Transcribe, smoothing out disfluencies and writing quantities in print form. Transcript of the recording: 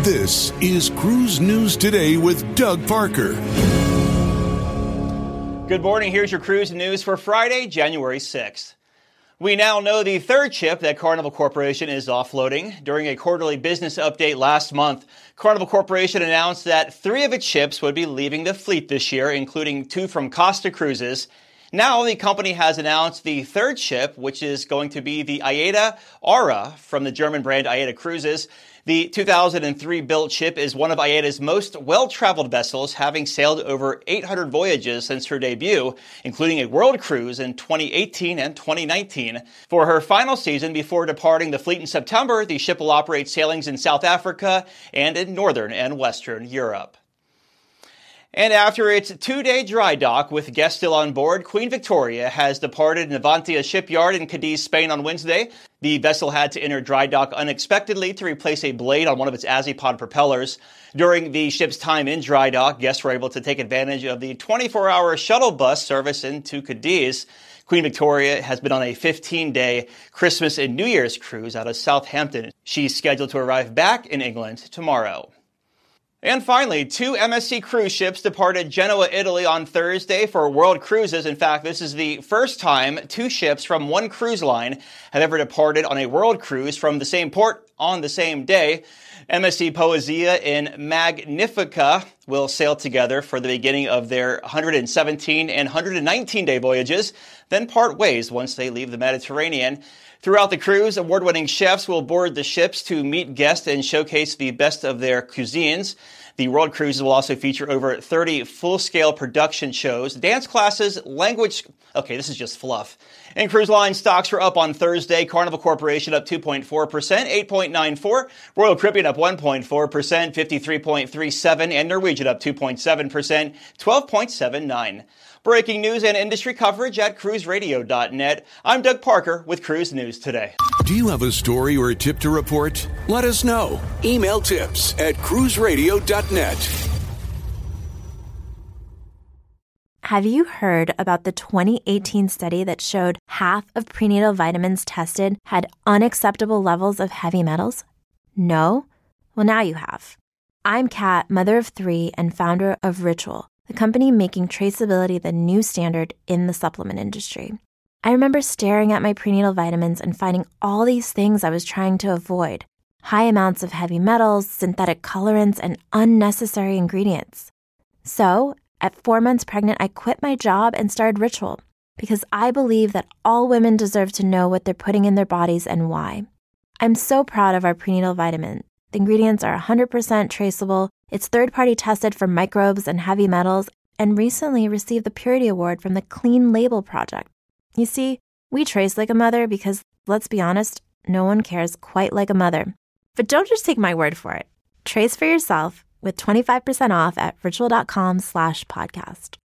This is Cruise News Today with Doug Parker. Good morning. Here's your cruise news for Friday, January 6th. We now know the third ship that Carnival Corporation is offloading. During a quarterly business update last month, Carnival Corporation announced that 3 of its ships would be leaving the fleet this year, including 2 from Costa Cruises. Now the company has announced the third ship, which is going to be the AIDA Aura from the German brand AIDA Cruises. The 2003-built ship is one of AIDA's most well-traveled vessels, having sailed over 800 voyages since her debut, including a world cruise in 2018 and 2019. For her final season before departing the fleet in September, the ship will operate sailings in South Africa and in Northern and Western Europe. And after its 2-day dry dock with guests still on board, Queen Victoria has departed Navantia shipyard in Cadiz, Spain on Wednesday. The vessel had to enter dry dock unexpectedly to replace a blade on one of its Azipod propellers. During the ship's time in dry dock, guests were able to take advantage of the 24-hour shuttle bus service into Cadiz. Queen Victoria has been on a 15-day Christmas and New Year's cruise out of Southampton. She's scheduled to arrive back in England tomorrow. And finally, 2 MSC cruise ships departed Genoa, Italy on Thursday for world cruises. In fact, this is the first time 2 ships from one cruise line have ever departed on a world cruise from the same port on the same day. MSC Poesia and Magnifica will sail together for the beginning of their 117 and 119-day voyages, then part ways once they leave the Mediterranean. Throughout the cruise, award-winning chefs will board the ships to meet guests and showcase the best of their cuisines. The world cruises will also feature over 30 full-scale production shows, dance classes, language... Okay, this is just fluff. And cruise line stocks were up on Thursday. Carnival Corporation up 2.4%, 8.94%. Royal Caribbean up 1.4%, 53.37%. And Norwegian up 2.7%, 12.79%. Breaking news and industry coverage at cruiseradio.net. I'm Doug Parker with Cruise News Today. Do you have a story or a tip to report? Let us know. Email tips@cruiseradio.net. Have you heard about the 2018 study that showed half of prenatal vitamins tested had unacceptable levels of heavy metals? No? Well, now you have. I'm Kat, mother of 3 and founder of Ritual, the company making traceability the new standard in the supplement industry. I remember staring at my prenatal vitamins and finding all these things I was trying to avoid. High amounts of heavy metals, synthetic colorants, and unnecessary ingredients. So, at 4 months pregnant, I quit my job and started Ritual because I believe that all women deserve to know what they're putting in their bodies and why. I'm so proud of our prenatal vitamin. The ingredients are 100% traceable. It's third-party tested for microbes and heavy metals and recently received the Purity Award from the Clean Label Project. You see, we trace like a mother because, let's be honest, no one cares quite like a mother. But don't just take my word for it. Trace for yourself with 25% off at ritual.com/podcast.